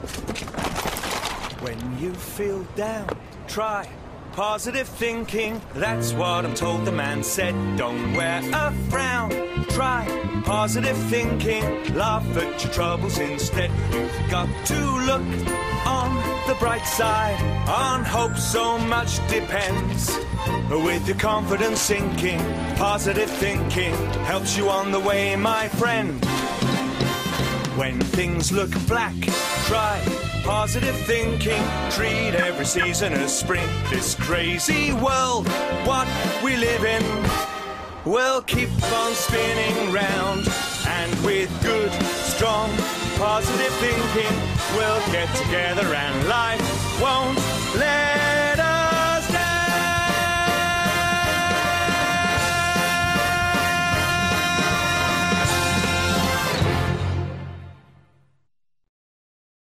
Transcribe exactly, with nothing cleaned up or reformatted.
When you feel down, try positive thinking. That's what I'm told the man said. Don't wear a frown. Try positive thinking. Laugh at your troubles instead. You've got to look on the bright side. On hope so much depends. With your confidence sinking, positive thinking helps you on the way, my friend. When things look black, try positive thinking. Treat every season as spring. This crazy world, what we live in, will keep on spinning round. And with good, strong, positive thinking, we'll get together and life won't let